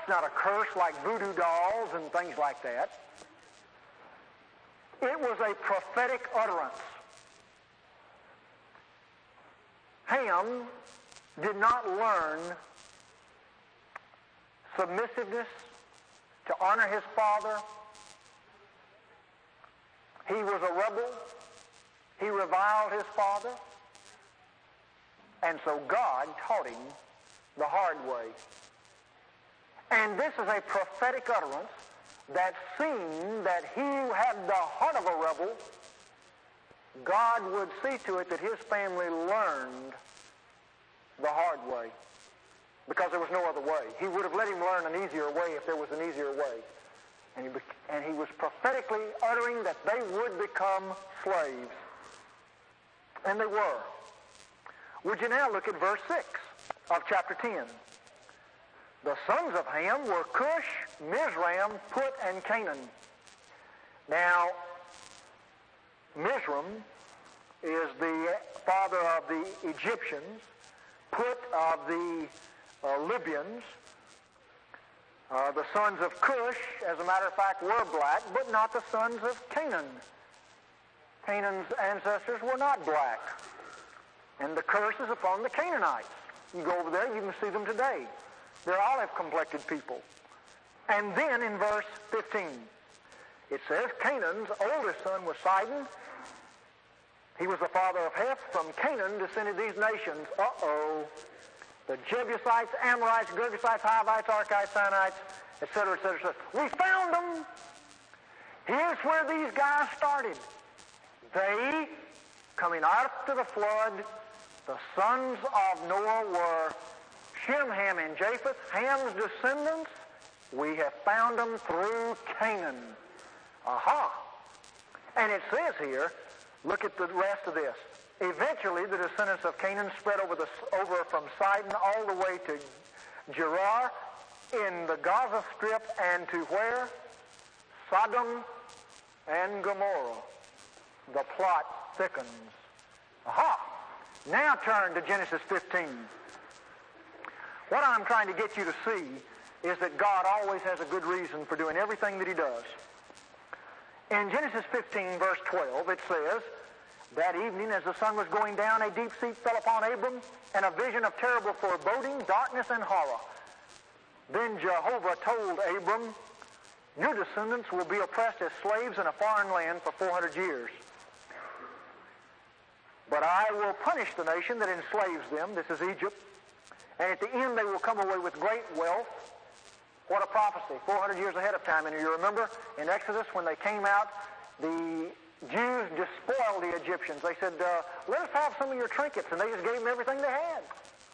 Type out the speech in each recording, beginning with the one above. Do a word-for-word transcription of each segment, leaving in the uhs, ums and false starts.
it's not a curse like voodoo dolls and things like that. It was a prophetic utterance. Ham did not learn submissiveness to honor his father. He was a rebel. He reviled his father. And so God taught him the hard way. And this is a prophetic utterance that seemed that he who had the heart of a rebel, God would see to it that his family learned the hard way, because there was no other way. He would have let him learn an easier way if there was an easier way. And he, and he was prophetically uttering that they would become slaves. And they were. Would you now look at verse six of chapter ten? The sons of Ham were Cush, Mizraim, Put, and Canaan. Now, Mizraim is the father of the Egyptians, Put of the uh, Libyans. Uh, the sons of Cush, as a matter of fact, were black, but not the sons of Canaan. Canaan's ancestors were not black. And the curse is upon the Canaanites. You go over there, you can see them today. They're olive-complected people. And then in verse fifteen, it says, Canaan's oldest son was Sidon. He was the father of Heth. From Canaan descended these nations. Uh-oh. The Jebusites, Amorites, Girgashites, Hivites, Archites, Sinites, et cetera, et cetera, et cetera. We found them. Here's where these guys started. They, coming after the flood, the sons of Noah were Shem, Ham, and Japheth. Ham's descendants, we have found them through Canaan. Aha! And it says here, look at the rest of this. Eventually, the descendants of Canaan spread over, the, over from Sidon all the way to Gerar in the Gaza Strip, and to where? Sodom and Gomorrah. The plot thickens. Aha! Now turn to Genesis fifteen. What I'm trying to get you to see is that God always has a good reason for doing everything that he does. In Genesis fifteen, verse twelve, it says, that evening as the sun was going down, a deep sleep fell upon Abram, and a vision of terrible foreboding, darkness, and horror. Then Jehovah told Abram, your descendants will be oppressed as slaves in a foreign land for four hundred years. But I will punish the nation that enslaves them, this is Egypt, and at the end they will come away with great wealth. What a prophecy, four hundred years ahead of time. And you remember in Exodus when they came out, the Jews despoiled the Egyptians. They said, uh, let us have some of your trinkets, and they just gave them everything they had.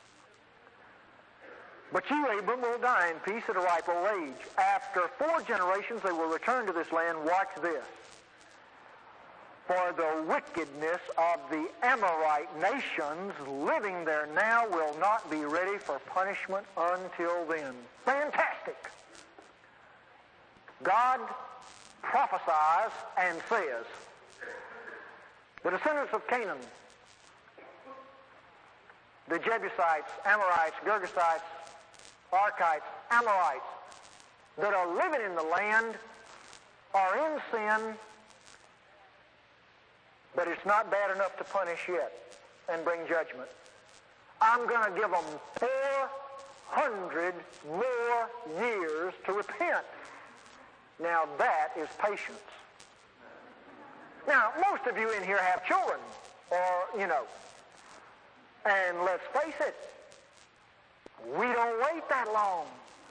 But you, Abram, will die in peace at a ripe old age. After four generations they will return to this land. Watch this. For the wickedness of the Amorite nations living there now will not be ready for punishment until then. Fantastic. God prophesies and says, the descendants of Canaan, the Jebusites, Amorites, Girgashites, Archites, Amorites, that are living in the land are in sin, but it's not bad enough to punish yet and bring judgment. I'm going to give them four hundred more years to repent. Now that is patience. Now, most of you in here have children, or, you know, and let's face it, we don't wait that long.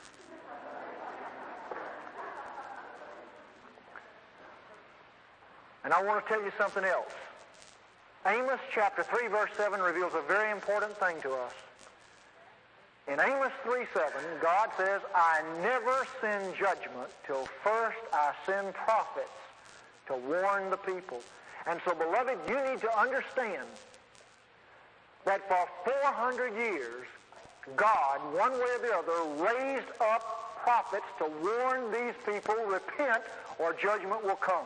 And I want to tell you something else. Amos chapter three, verse seven reveals a very important thing to us. In Amos three seven, God says, I never send judgment till first I send prophets to warn the people. And so, beloved, you need to understand that for four hundred years, God, one way or the other, raised up prophets to warn these people, repent, or judgment will come.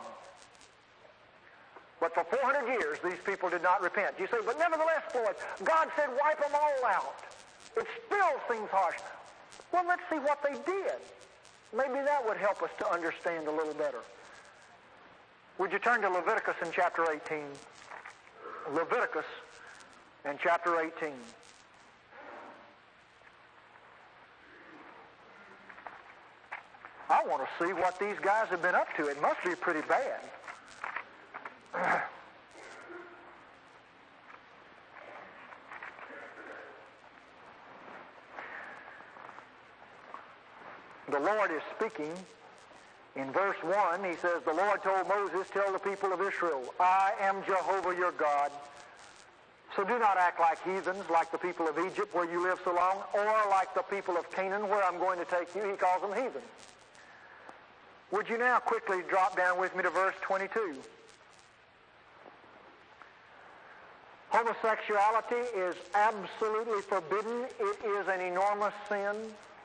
But for four hundred years, these people did not repent. You say, but nevertheless, Lord, God said wipe them all out. It still seems harsh. Well, let's see what they did. Maybe that would help us to understand a little better. Would you turn to Leviticus in chapter eighteen? Leviticus in chapter eighteen. I want to see what these guys have been up to. It must be pretty bad. The Lord is speaking. In verse one, he says, the Lord told Moses, tell the people of Israel, I am Jehovah your God. So do not act like heathens, like the people of Egypt where you live so long, or like the people of Canaan where I'm going to take you. He calls them heathen. Would you now quickly drop down with me to verse twenty-two? Homosexuality is absolutely forbidden. It is an enormous sin.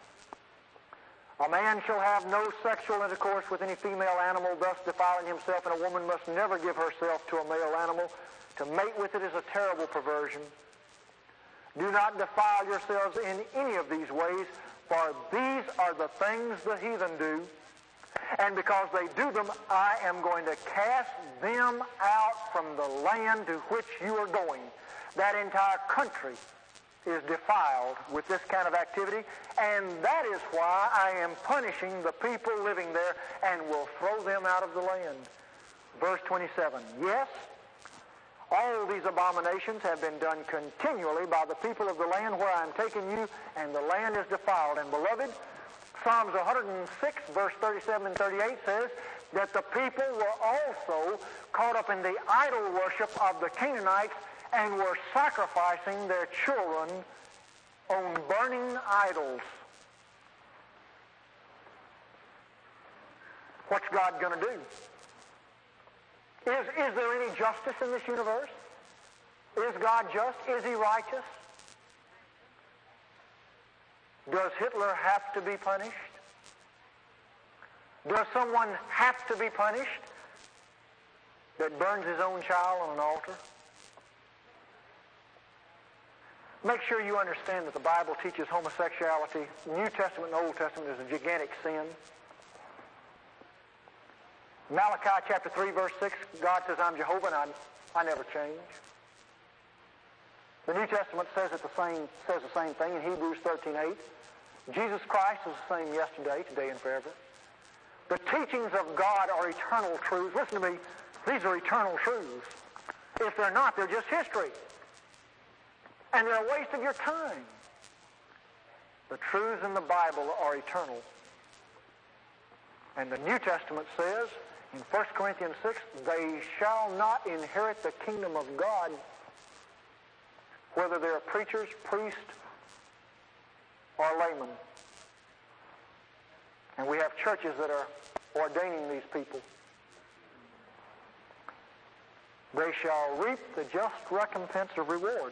A man shall have no sexual intercourse with any female animal, thus defiling himself, and a woman must never give herself to a male animal. To mate with it is a terrible perversion. Do not defile yourselves in any of these ways, for these are the things the heathen do. And because they do them, I am going to cast them out from the land to which you are going. That entire country is defiled with this kind of activity, and that is why I am punishing the people living there and will throw them out of the land. Verse twenty-seven, yes, all these abominations have been done continually by the people of the land where I am taking you, and the land is defiled. And beloved, Psalms one hundred six, verse thirty-seven and thirty-eight says that the people were also caught up in the idol worship of the Canaanites and were sacrificing their children on burning idols. What's God going to do? Is, is there any justice in this universe? Is God just? Is he righteous? Does Hitler have to be punished? Does someone have to be punished that burns his own child on an altar? Make sure you understand that the Bible teaches homosexuality, New Testament and Old Testament, is a gigantic sin. Malachi chapter three, verse six, God says, I'm Jehovah and I, I never change. The New Testament says it the same says the same thing in Hebrews thirteen eight. Jesus Christ is the same yesterday, today, and forever. The teachings of God are eternal truths. Listen to me, these are eternal truths. If they're not, they're just history. And they're a waste of your time. The truths in the Bible are eternal. And the New Testament says in First Corinthians six, they shall not inherit the kingdom of God, whether they're preachers, priests, or laymen. And we have churches that are ordaining these people. They shall reap the just recompense of reward.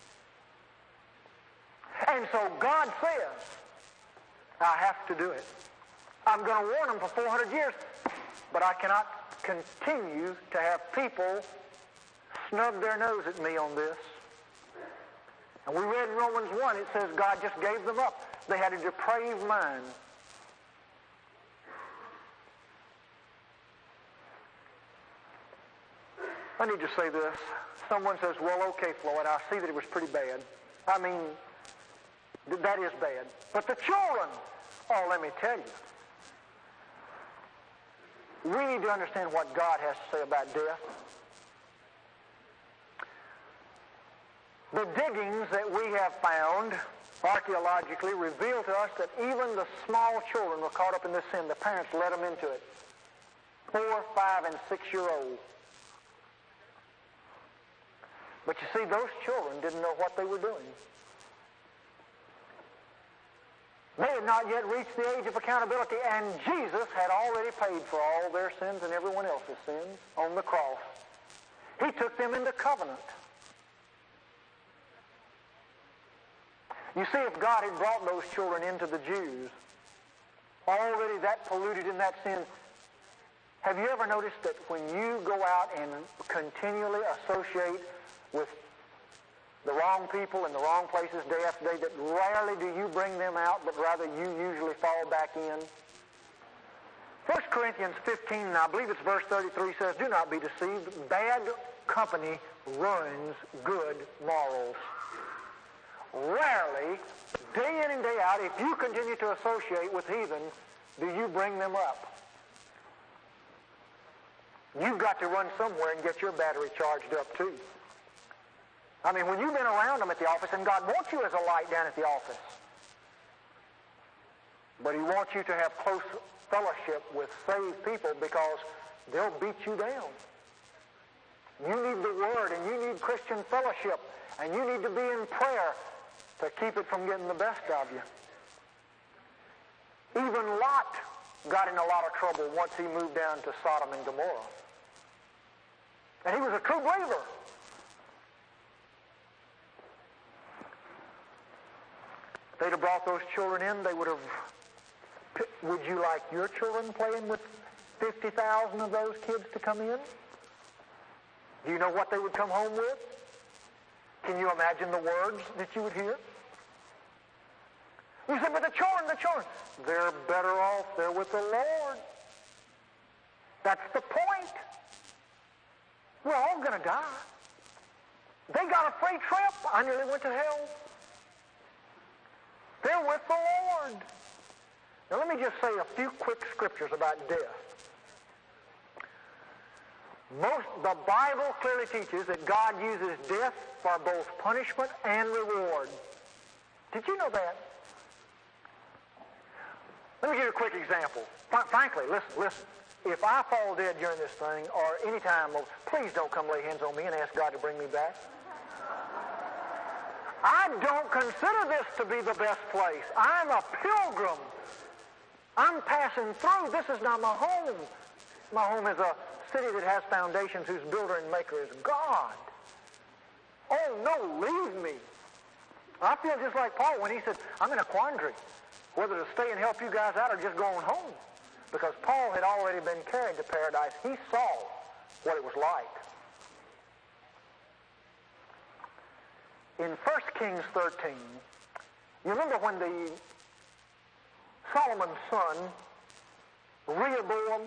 And so God says, I have to do it. I'm going to warn them for four hundred years, but I cannot continue to have people snub their nose at me on this. And we read in Romans one, it says God just gave them up. They had a depraved mind. I need to say this. Someone says, well, okay, Floyd, I see that it was pretty bad. I mean, that is bad. But the children, oh, let me tell you. We need to understand what God has to say about death. The diggings that we have found archaeologically reveal to us that even the small children were caught up in this sin. The parents let them into it. Four, five, and six-year-olds. But you see, those children didn't know what they were doing. They had not yet reached the age of accountability, and Jesus had already paid for all their sins and everyone else's sins on the cross. He took them into covenant. You see, if God had brought those children into the Jews, already that polluted in that sin, have you ever noticed that when you go out and continually associate with the wrong people in the wrong places day after day, that rarely do you bring them out, but rather you usually fall back in? First Corinthians fifteen, and I believe it's verse thirty-three, says, do not be deceived. Bad company ruins good morals. Rarely, day in and day out, if you continue to associate with heathen, do you bring them up. You've got to run somewhere and get your battery charged up too. I mean, when you've been around them at the office, and God wants you as a light down at the office, but He wants you to have close fellowship with saved people because they'll beat you down. You need the Word, and you need Christian fellowship, and you need to be in prayer to keep it from getting the best of you. Even Lot got in a lot of trouble once he moved down to Sodom and Gomorrah. And he was a true believer. If they'd have brought those children in, they would have... Would you like your children playing with fifty thousand of those kids to come in? Do you know what they would come home with? Can you imagine the words that you would hear? You said, but the children, the children, they're better off. They're with the Lord. That's the point. We're all going to die. They got a free trip. I nearly went to hell. They're with the Lord. Now let me just say a few quick scriptures about death. Most, the Bible clearly teaches that God uses death for both punishment and reward. Did you know that? Let me give you a quick example. F- frankly, listen, listen. If I fall dead during this thing, or any time, well, please don't come lay hands on me and ask God to bring me back. I don't consider this to be the best place. I'm a pilgrim. I'm passing through. This is not my home. My home is a city that has foundations whose builder and maker is God. Oh, no, leave me. I feel just like Paul when he said, I'm in a quandary, whether to stay and help you guys out or just go on home. Because Paul had already been carried to paradise. He saw what it was like. In First Kings thirteen, you remember when the Solomon's son, Rehoboam,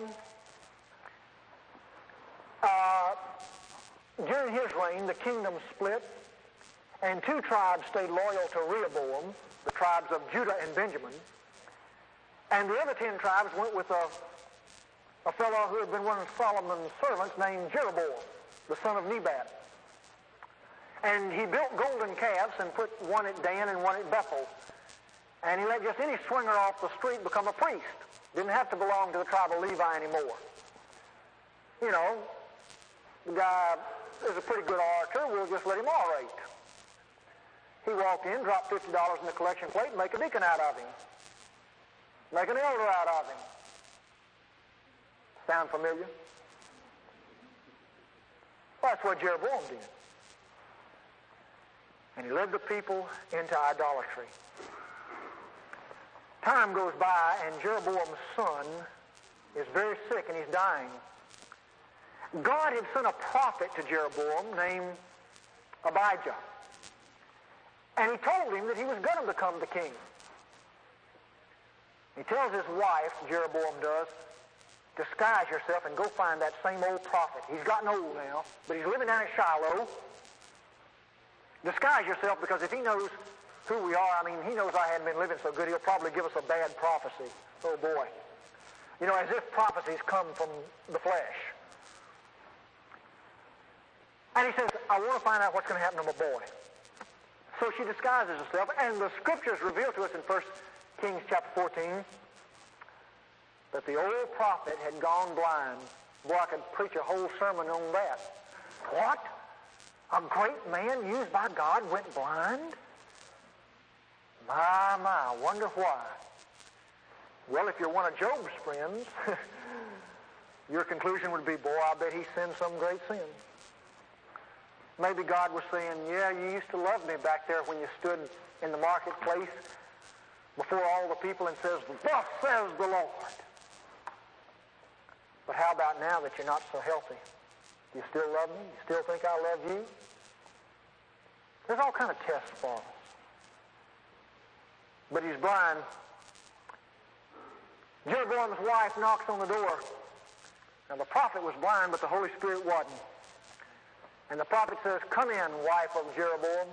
uh, during his reign, the kingdom split, and two tribes stayed loyal to Rehoboam, the tribes of Judah and Benjamin, and the other ten tribes went with a, a fellow who had been one of Solomon's servants named Jeroboam, the son of Nebat. And he built golden calves and put one at Dan and one at Bethel. And he let just any swinger off the street become a priest. Didn't have to belong to the tribe of Levi anymore. You know, the guy is a pretty good orator. We'll just let him orate. He walked in, dropped fifty dollars in the collection plate, and make a deacon out of him. Make an elder out of him. Sound familiar? Well, that's what Jeroboam did. And he led the people into idolatry. Time goes by, and Jeroboam's son is very sick, and he's dying. God had sent a prophet to Jeroboam named Abijah. And he told him that he was going to become the king. He tells his wife, Jeroboam does, disguise yourself and go find that same old prophet. He's gotten old now, but he's living down in Shiloh. Disguise yourself, because if he knows who we are, I mean, he knows I hadn't been living so good, he'll probably give us a bad prophecy. Oh, boy. You know, as if prophecies come from the flesh. And he says, I want to find out what's going to happen to my boy. So she disguises herself, and the scriptures reveal to us in First Kings chapter fourteen that the old prophet had gone blind. Boy, I could preach a whole sermon on that. What? A great man used by God went blind? My, my, I wonder why. Well, if you're one of Job's friends, your conclusion would be, boy, I bet he sinned some great sin. Maybe God was saying, yeah, you used to love me back there when you stood in the marketplace before all the people and says, thus says the Lord. But how about now that you're not so healthy? Do you still love me? You still think I love you? There's all kind of tests for us. But he's blind. Jeroboam's wife knocks on the door. Now the prophet was blind, but the Holy Spirit wasn't. And the prophet says, "Come in, wife of Jeroboam."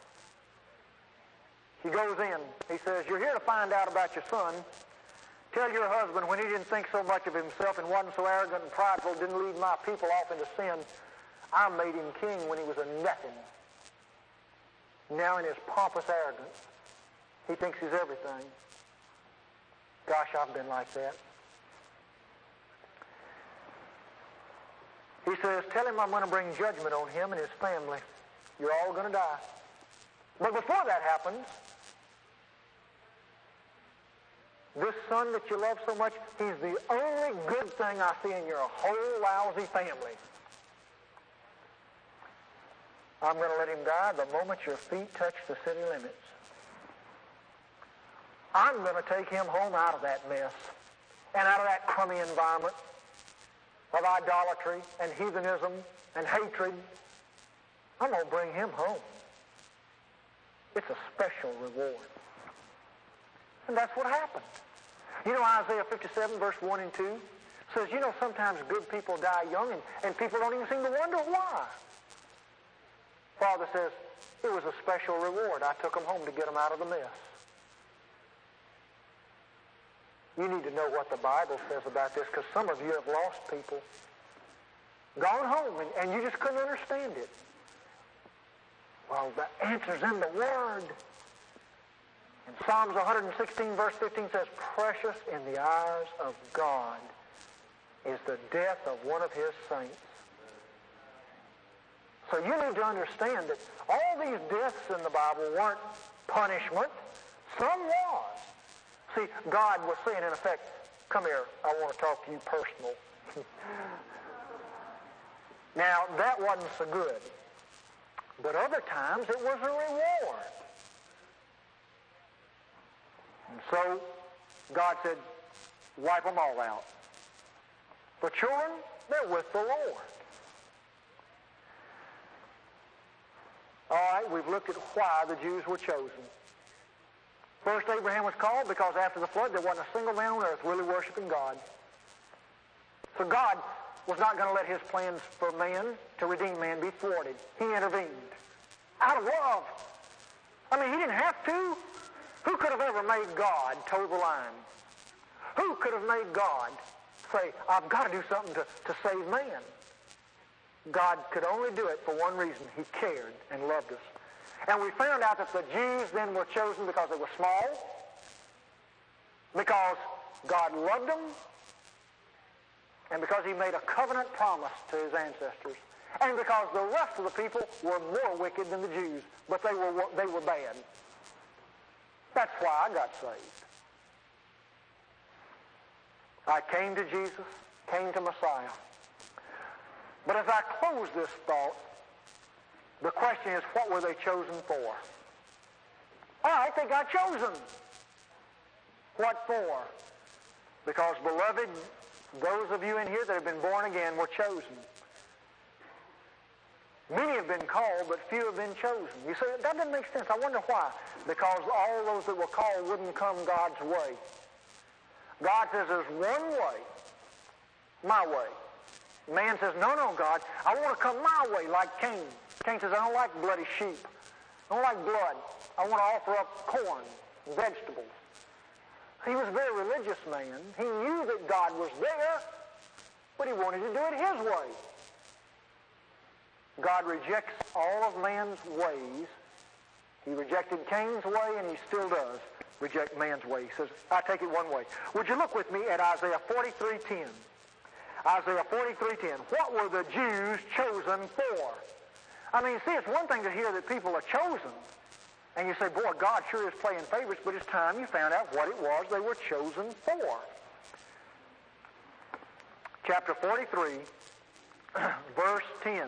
He goes in. He says, "You're here to find out about your son. Tell your husband when he didn't think so much of himself and wasn't so arrogant and prideful, didn't lead my people off into sin, I made him king when he was a nothing. Now in his pompous arrogance, he thinks he's everything." Gosh, I've been like that. He says, "Tell him I'm going to bring judgment on him and his family. You're all going to die." But before that happens, this son that you love so much, he's the only good thing I see in your whole lousy family. I'm going to let him die the moment your feet touch the city limits. I'm going to take him home out of that mess and out of that crummy environment of idolatry and heathenism and hatred. I'm going to bring him home. It's a special reward. And that's what happened. You know, Isaiah fifty-seven, verse one and two says, you know, sometimes good people die young and, and people don't even seem to wonder why. Father says, it was a special reward. I took them home to get them out of the mess. You need to know what the Bible says about this, because some of you have lost people, gone home, and, and you just couldn't understand it. Well, the answer's in the Word. And Psalms one sixteen, verse fifteen says, precious in the eyes of God is the death of one of his saints. So you need to understand that all these deaths in the Bible weren't punishment. Some was. See, God was saying, in effect, come here, I want to talk to you personal. Now, that wasn't so good. But other times, it was a reward. And so, God said, wipe them all out. The children, they're with the Lord. All right, we've looked at why the Jews were chosen. First, Abraham was called because after the flood, there wasn't a single man on earth really worshiping God. So God was not going to let his plans for man to redeem man be thwarted. He intervened. Out of love. I mean, he didn't have to. Who could have ever made God toe the line? Who could have made God say, I've got to do something to, to save man? God could only do it for one reason. He cared and loved us. And we found out that the Jews then were chosen because they were small, because God loved them, and because he made a covenant promise to his ancestors, and because the rest of the people were more wicked than the Jews, but they were, they were bad. That's why I got saved. I came to Jesus, came to Messiah. But as I close this thought, the question is, what were they chosen for? All right, they got chosen. What for? Because, beloved, those of you in here that have been born again were chosen. Many have been called, but few have been chosen. You say, that doesn't make sense. I wonder why. Because all those that were called wouldn't come God's way. God says there's one way, my way. Man says, no, no, God, I want to come my way like Cain. Cain says, I don't like bloody sheep. I don't like blood. I want to offer up corn, vegetables. He was a very religious man. He knew that God was there, but he wanted to do it his way. God rejects all of man's ways. He rejected Cain's way, and he still does reject man's way. He says, I take it one way. Would you look with me at Isaiah forty-three ten? Isaiah forty-three ten. What were the Jews chosen for? I mean, see, it's one thing to hear that people are chosen, and you say, boy, God sure is playing favorites, but it's time you found out what it was they were chosen for. Chapter forty-three, verse ten.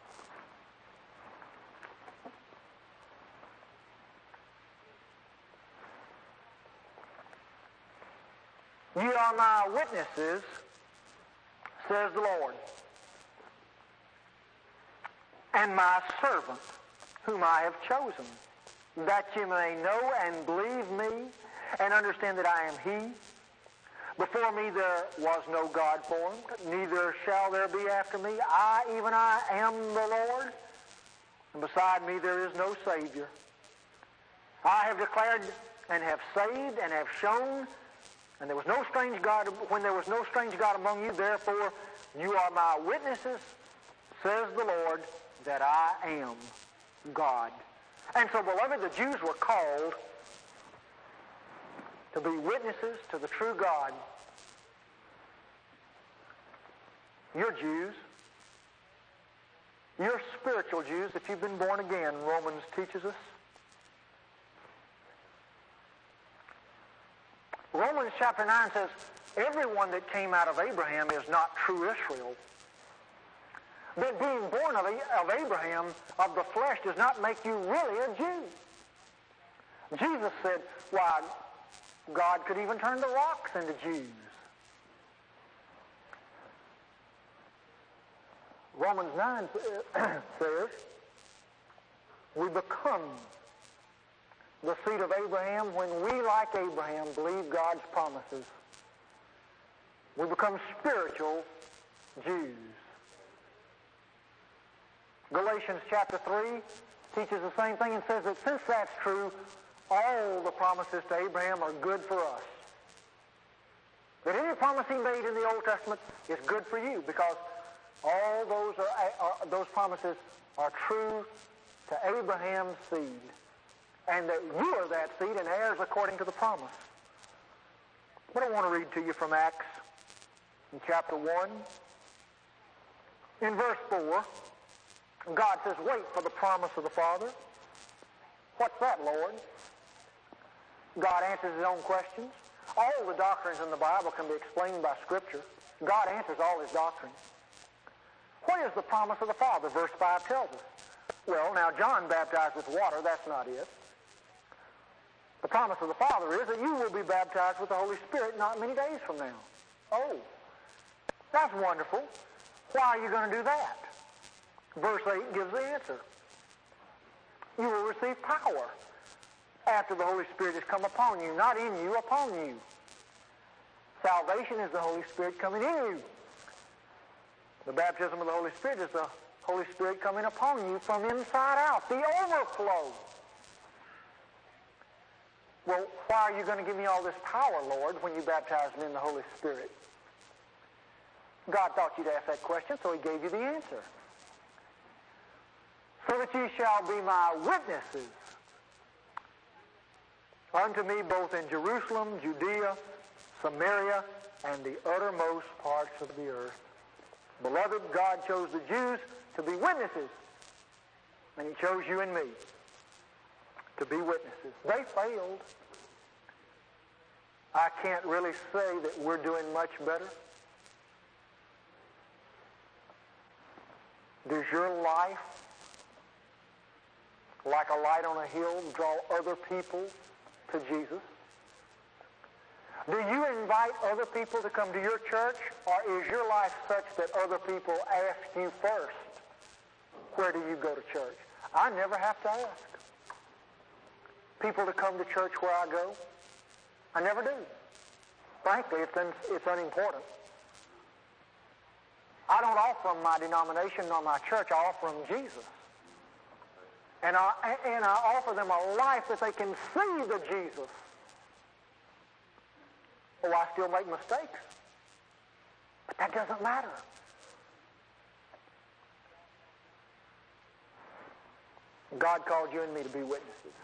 Ye are my witnesses, says the Lord, and my servant, whom I have chosen, that you may know and believe me, and understand that I am he. Before me there was no God formed, neither shall there be after me. I, even I, am the Lord, and beside me there is no Savior. I have declared and have saved and have shown, and there was no strange God, when there was no strange God among you, therefore you are my witnesses, says the Lord, that I am God. And so, beloved, the Jews were called to be witnesses to the true God. You're Jews. You're spiritual Jews if you've been born again, Romans teaches us. Romans chapter nine says, everyone that came out of Abraham is not true Israel. That being born of, of Abraham, of the flesh, does not make you really a Jew. Jesus said, why, God could even turn the rocks into Jews. Romans nine says, we become the seed of Abraham when we, like Abraham, believe God's promises. We become spiritual Jews. Galatians chapter three teaches the same thing and says that since that's true, all the promises to Abraham are good for us. That any promise he made in the Old Testament is good for you, because all those are, are those promises are true to Abraham's seed, and that you are that seed and heirs according to the promise. But I want to read to you from Acts in chapter one. In verse four, God says, wait for the promise of the Father. What's that, Lord? God answers his own questions. All the doctrines in the Bible can be explained by Scripture. God answers all his doctrines. What is the promise of the Father? Verse five tells us. Well, now John baptized with water. That's not it. The promise of the Father is that you will be baptized with the Holy Spirit not many days from now. Oh, that's wonderful. Why are you going to do that? Verse eight gives the answer. You will receive power after the Holy Spirit has come upon you, not in you, upon you. Salvation is the Holy Spirit coming in you. The baptism of the Holy Spirit is the Holy Spirit coming upon you from inside out, the overflow. Well, why are you going to give me all this power, Lord, when you baptize me in the Holy Spirit? God thought you'd ask that question, so he gave you the answer. So that ye shall be my witnesses unto me both in Jerusalem, Judea, Samaria, and the uttermost parts of the earth. Beloved, God chose the Jews to be witnesses, and he chose you and me to be witnesses. They failed. I can't really say that we're doing much better. Does your life, like a light on a hill, draw other people to Jesus? Do you invite other people to come to your church, or is your life such that other people ask you first, where do you go to church? I never have to ask people to come to church where I go. I never do. Frankly, it's, un- it's unimportant. I don't offer them my denomination nor my church. I offer them Jesus. And I, and I offer them a life that they can see the Jesus. Oh, I still make mistakes. But that doesn't matter. God called you and me to be witnesses.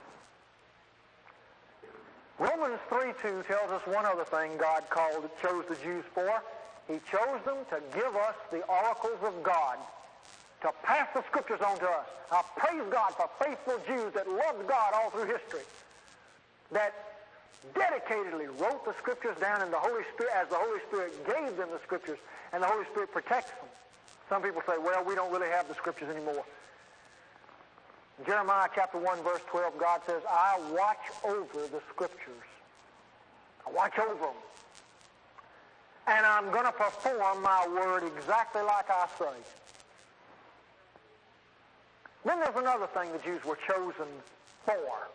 Romans three two tells us one other thing God called, chose the Jews for. He chose them to give us the oracles of God, to pass the Scriptures on to us. I praise God for faithful Jews that loved God all through history, that dedicatedly wrote the Scriptures down in the Holy Spirit as the Holy Spirit gave them the Scriptures, and the Holy Spirit protects them. Some people say, well, we don't really have the Scriptures anymore. In Jeremiah chapter one, verse twelve, God says, I watch over the Scriptures. I watch over them. And I'm going to perform my word exactly like I say. Then there's another thing the Jews were chosen for.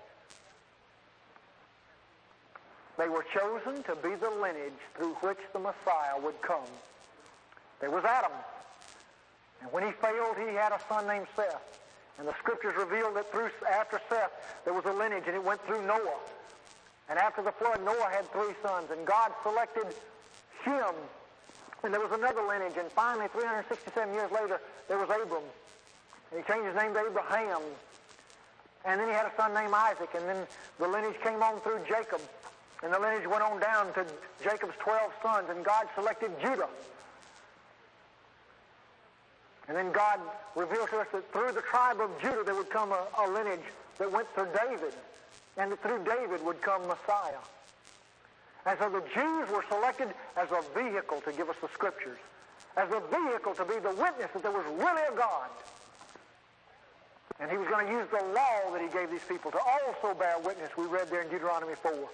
They were chosen to be the lineage through which the Messiah would come. There was Adam. And when he failed, he had a son named Seth. And the Scriptures revealed that through after Seth, there was a lineage, and it went through Noah. And after the flood, Noah had three sons, and God selected Shem. And there was another lineage, and finally, three hundred sixty-seven years later, there was Abram. And he changed his name to Abraham. And then he had a son named Isaac, and then the lineage came on through Jacob. And the lineage went on down to Jacob's twelve sons, and God selected Judah. And then God revealed to us that through the tribe of Judah there would come a, a lineage that went through David, and that through David would come Messiah. And so the Jews were selected as a vehicle to give us the Scriptures, as a vehicle to be the witness that there was really a God. And he was going to use the law that he gave these people to also bear witness. We read there in Deuteronomy four.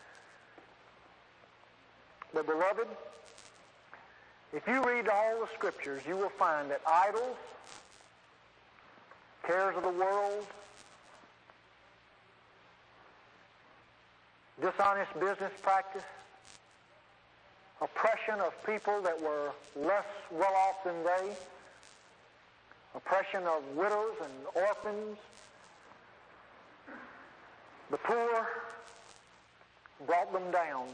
But beloved, if you read all the Scriptures, you will find that idols, cares of the world, dishonest business practice, oppression of people that were less well off than they, oppression of widows and orphans, the poor, brought them down.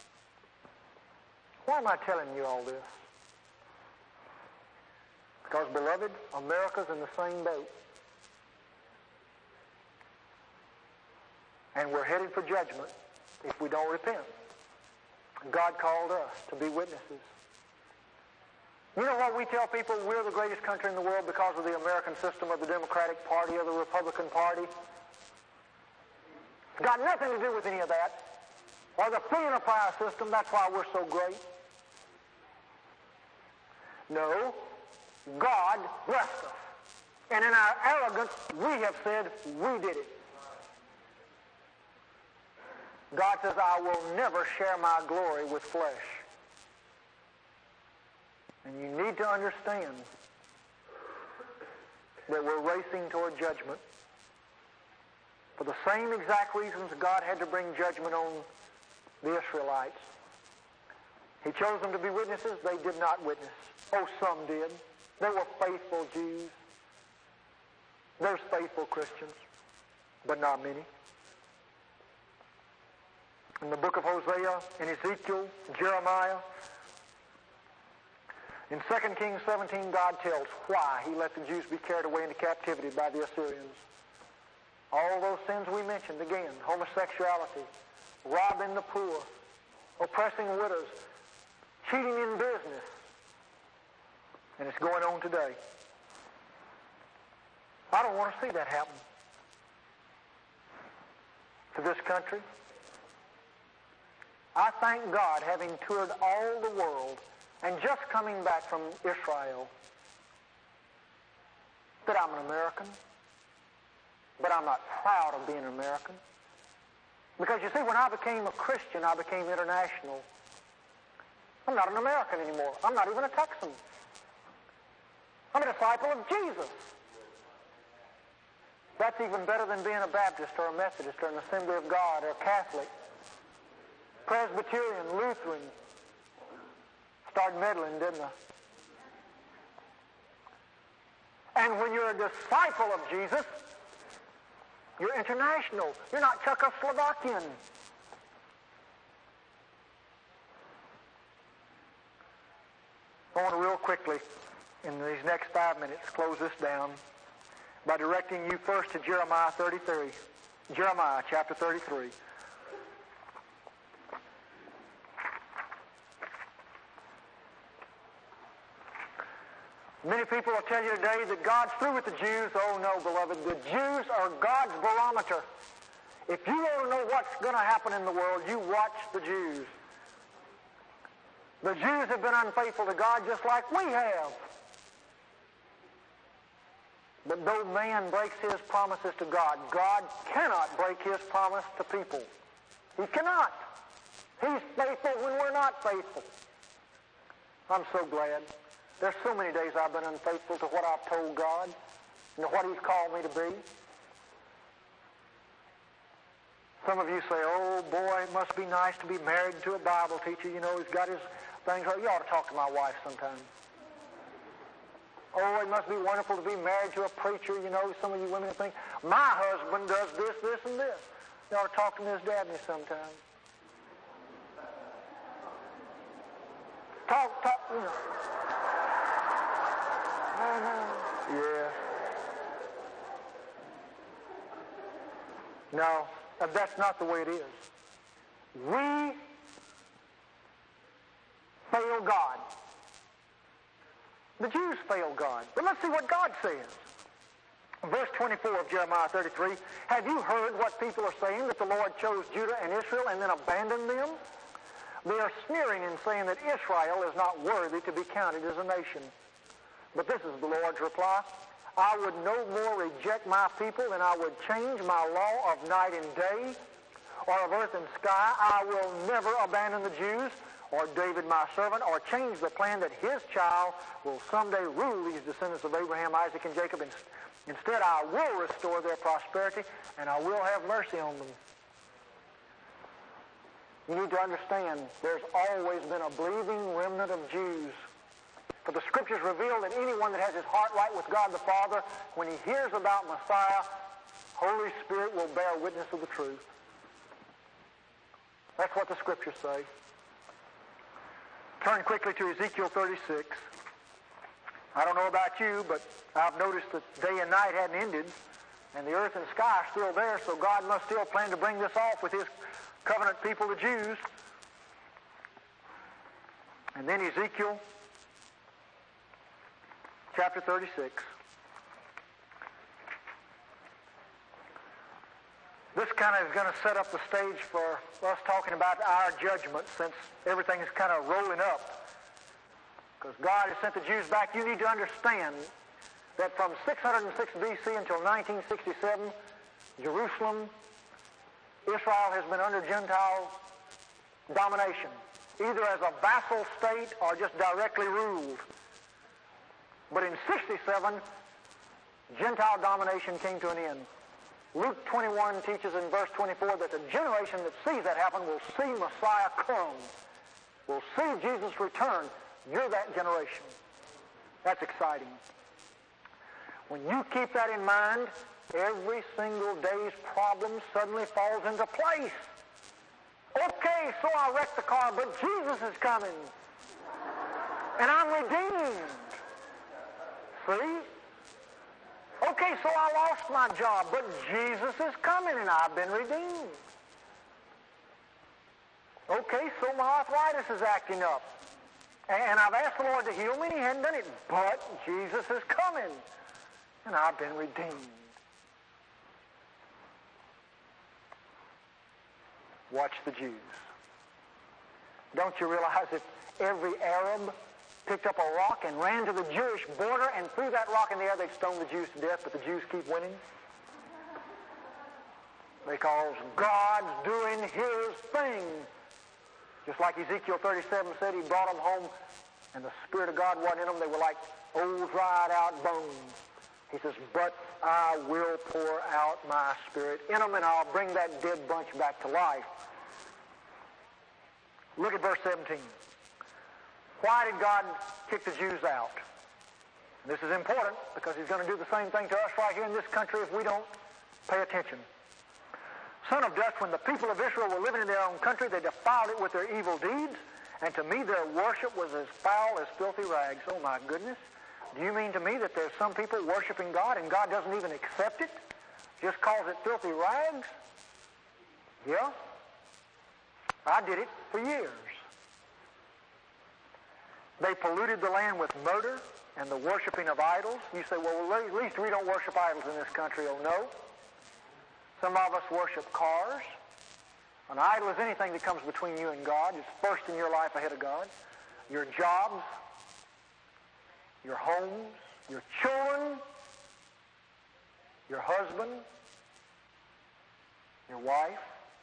Why am I telling you all this? Because, beloved, America's in the same boat. And we're headed for judgment if we don't repent. God called us to be witnesses. You know what we tell people? We're the greatest country in the world because of the American system of the Democratic Party or the Republican Party. It's got nothing to do with any of that. Or the free enterprise system, that's why we're so great. No, God blessed us. And in our arrogance, we have said we did it. God says, I will never share my glory with flesh. And you need to understand that we're racing toward judgment. For the same exact reasons God had to bring judgment on the Israelites. He chose them to be witnesses. They did not witness. Oh, some did. They were faithful Jews. There's faithful Christians, but not many. In the book of Hosea, in Ezekiel, Jeremiah, in Second Kings seventeen, God tells why he let the Jews be carried away into captivity by the Assyrians. All those sins we mentioned, again, homosexuality, robbing the poor, oppressing widows, cheating in business. And it's going on today. I don't want to see that happen to this country. I thank God, having toured all the world and just coming back from Israel, that I'm an American. But I'm not proud of being an American. Because you see, when I became a Christian, I became international. I'm not an American anymore. I'm not even a Texan. I'm a disciple of Jesus. That's even better than being a Baptist or a Methodist or an Assembly of God or a Catholic. Presbyterian, Lutheran. Started meddling, didn't I? And when you're a disciple of Jesus, you're international. You're not Czechoslovakian. I want to real quickly, in these next five minutes, close this down by directing you first to Jeremiah thirty-three. Jeremiah chapter thirty-three. Many people will tell you today that God's through with the Jews. Oh no, beloved, the Jews are God's barometer. If you want to know what's going to happen in the world, you watch the Jews. The Jews have been unfaithful to God just like we have. But though man breaks his promises to God, God cannot break his promise to people. He cannot. He's faithful when we're not faithful. I'm so glad. There's so many days I've been unfaithful to what I've told God. You know what He's called me to be? Some of you say, oh boy, it must be nice to be married to a Bible teacher. You know, he's got his things. You ought to talk to my wife sometime. Oh, it must be wonderful to be married to a preacher. You know, some of you women think, my husband does this, this, and this. You ought to talk to Miss Dabney sometime. Talk, talk, you know. No, no. Yeah. No, that's not the way it is. We fail God. The Jews failed God. But let's see what God says. Verse twenty-four of Jeremiah thirty-three, have you heard what people are saying, that the Lord chose Judah and Israel and then abandoned them? They are sneering and saying that Israel is not worthy to be counted as a nation. But this is the Lord's reply. I would no more reject my people than I would change my law of night and day, or of earth and sky. I will never abandon the Jews, or David my servant, or change the plan that his child will someday rule these descendants of Abraham, Isaac, and Jacob. Instead, I will restore their prosperity, and I will have mercy on them. You need to understand, there's always been a believing remnant of Jews. For the Scriptures reveal that anyone that has his heart right with God the Father, when he hears about Messiah, Holy Spirit will bear witness of the truth. That's what the Scriptures say. Turn quickly to Ezekiel thirty-six. I don't know about you, but I've noticed that day and night hadn't ended, and the earth and sky are still there, so God must still plan to bring this off with His covenant people, the Jews. And then Ezekiel chapter thirty-six. This kind of is going to set up the stage for us talking about our judgment, since everything is kind of rolling up. Because God has sent the Jews back. You need to understand that from six hundred six B C until nineteen sixty-seven, Jerusalem, Israel has been under Gentile domination, either as a vassal state or just directly ruled. But in sixty-seven, Gentile domination came to an end. Luke twenty-one teaches in verse twenty-four that the generation that sees that happen will see Messiah come, will see Jesus return. You're that generation. That's exciting. When you keep that in mind, every single day's problem suddenly falls into place. Okay, so I wrecked the car, but Jesus is coming. And I'm redeemed. See? Okay, so I lost my job, but Jesus is coming and I've been redeemed. Okay, so my arthritis is acting up. And I've asked the Lord to heal me and He hadn't done it. But Jesus is coming and I've been redeemed. Watch the Jews. Don't you realize that every Arab picked up a rock and ran to the Jewish border and threw that rock in the air, they'd stone the Jews to death, but the Jews keep winning? Because God's doing His thing. Just like Ezekiel thirty-seven said, He brought them home and the Spirit of God wasn't in them. They were like old dried out bones. He says, but I will pour out my Spirit in them and I'll bring that dead bunch back to life. Look at verse seventeen. Why did God kick the Jews out? This is important because He's going to do the same thing to us right here in this country if we don't pay attention. Son of dust, when the people of Israel were living in their own country, they defiled it with their evil deeds, and to me their worship was as foul as filthy rags. Oh my goodness. Do you mean to me that there's some people worshiping God and God doesn't even accept it? Just calls it filthy rags? Yeah. I did it for years. They polluted the land with murder and the worshiping of idols. You say, well, at least we don't worship idols in this country. Oh, no. Some of us worship cars. An idol is anything that comes between you and God. It's first in your life ahead of God. Your jobs, your homes, your children, your husband, your wife.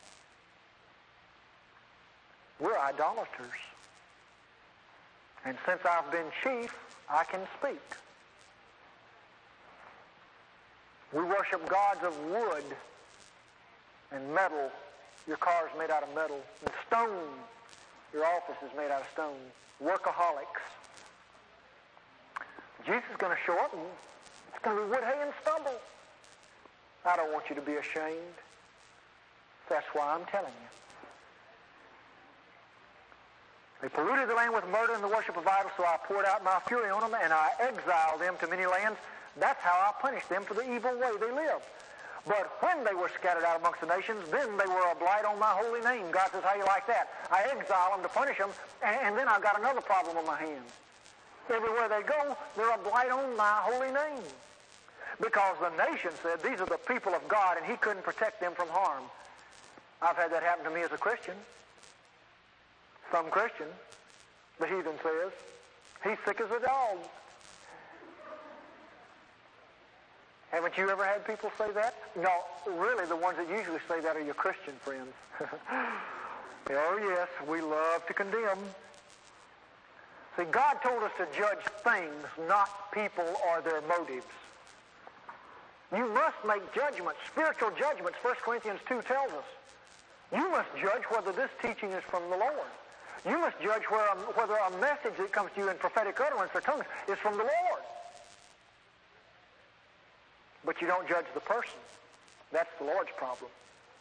We're idolaters. And since I've been chief, I can speak. We worship gods of wood and metal. Your car is made out of metal. And stone. Your office is made out of stone. Workaholics. Jesus is going to show up and it's going to be wood, hay, and stubble. I don't want you to be ashamed. That's why I'm telling you. They polluted the land with murder and the worship of idols, so I poured out my fury on them, and I exiled them to many lands. That's how I punished them for the evil way they lived. But when they were scattered out amongst the nations, then they were a blight on my holy name. God says, how you like that? I exile them to punish them, and, and then I've got another problem on my hands. Everywhere they go, they're a blight on my holy name. Because the nation said, these are the people of God, and he couldn't protect them from harm. I've had that happen to me as a Christian. Some Christian, the heathen says, he's sick as a dog. Haven't you ever had people say that? No, really, the ones that usually say that are your Christian friends. Oh, yes, we love to condemn. See, God told us to judge things, not people or their motives. You must make judgments, spiritual judgments, First Corinthians two tells us. You must judge whether this teaching is from the Lord. You must judge where a, whether a message that comes to you in prophetic utterance or tongues is from the Lord. But you don't judge the person. That's the Lord's problem.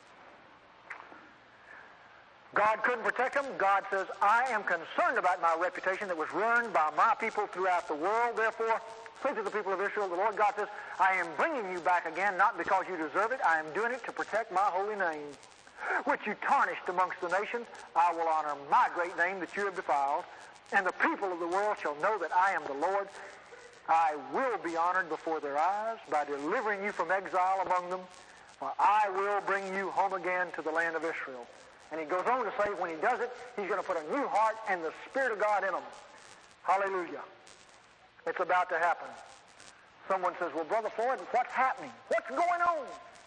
God couldn't protect them. God says, I am concerned about my reputation that was ruined by my people throughout the world. Therefore, say to the people of Israel, the Lord God says, I am bringing you back again, not because you deserve it. I am doing it to protect my holy name, which you tarnished amongst the nations. I will honor my great name that you have defiled, and the people of the world shall know that I am the Lord. I will be honored before their eyes by delivering you from exile among them, for I will bring you home again to the land of Israel. And he goes on to say when he does it, he's going to put a new heart and the Spirit of God in them. Hallelujah. It's about to happen. Someone says, well, Brother Floyd, what's happening? What's going on?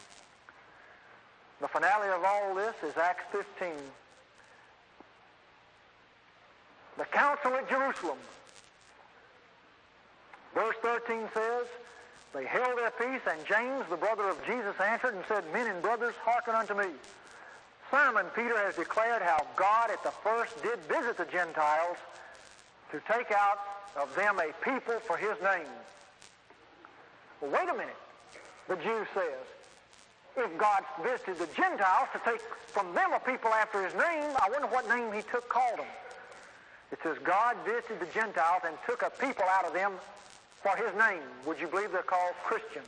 The finale of all this is Acts fifteen. The council at Jerusalem. Verse thirteen says, they held their peace, and James, the brother of Jesus, answered and said, men and brothers, hearken unto me. Simon Peter has declared how God at the first did visit the Gentiles to take out of them a people for his name. Well, wait a minute, the Jew says. If God visited the Gentiles to take from them a people after his name, I wonder what name he took, called them. It says God visited the Gentiles and took a people out of them for his name. Would you believe they're called Christians?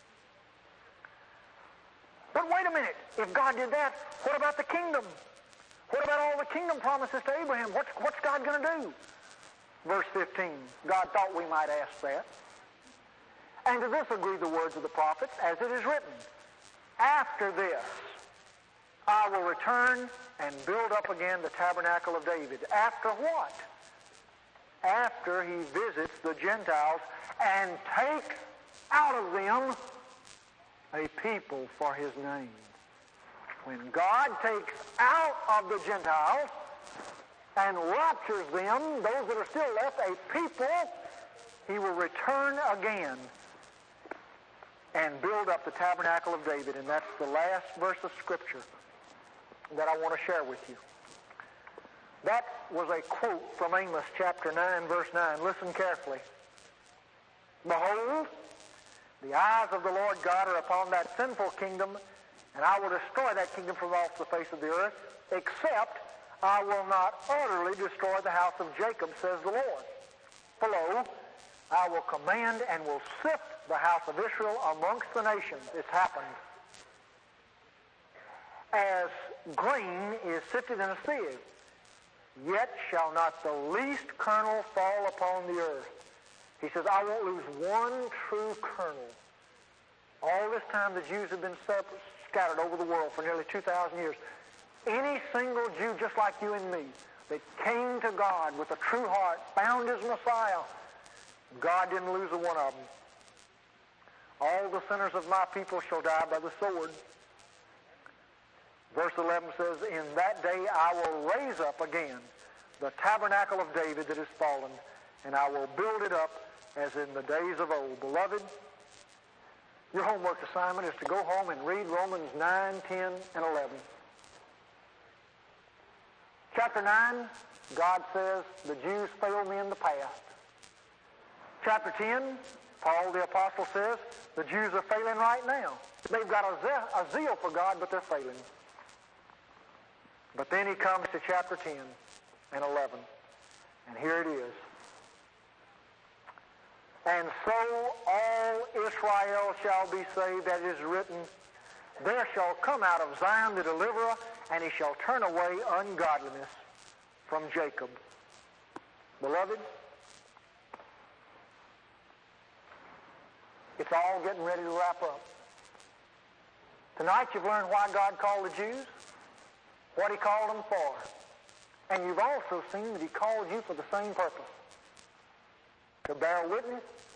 But wait a minute. If God did that, what about the kingdom? What about all the kingdom promises to Abraham? What's, what's God going to do? Verse fifteen, God thought we might ask that. And to this agree the words of the prophets, as it is written, after this I will return and build up again the tabernacle of David. After what? After he visits the Gentiles and takes out of them a people for his name. When God takes out of the Gentiles and raptures them, those that are still left, a people, he will return again and build up the tabernacle of David. And that's the last verse of Scripture that I want to share with you. That was a quote from Amos chapter nine, verse nine. Listen carefully. Behold, the eyes of the Lord God are upon that sinful kingdom, and I will destroy that kingdom from off the face of the earth, except I will not utterly destroy the house of Jacob, says the Lord. For lo, I will command and will sift the house of Israel amongst the nations. It's happened. As grain is sifted in a sieve, yet shall not the least kernel fall upon the earth. He says, I won't lose one true kernel. All this time the Jews have been scattered over the world for nearly two thousand years. Any single Jew just like you and me that came to God with a true heart, found his Messiah, God didn't lose a one of them. All the sinners of my people shall die by the sword. Verse eleven says, in that day I will raise up again the tabernacle of David that is fallen, and I will build it up as in the days of old. Beloved, Your homework assignment is to go home and read Romans nine, ten, and eleven. Chapter nine, God says the Jews failed me in the past. Chapter ten, Paul the Apostle says the Jews are failing right now. They've got a, ze- a zeal for God, but they're failing. But then he comes to chapter ten and eleven. And here it is. And so all Israel shall be saved, that is written, there shall come out of Zion the deliverer, and he shall turn away ungodliness from Jacob. Beloved, it's all getting ready to wrap up. Tonight you've learned why God called the Jews, what he called them for. And you've also seen that he called you for the same purpose. To bear witness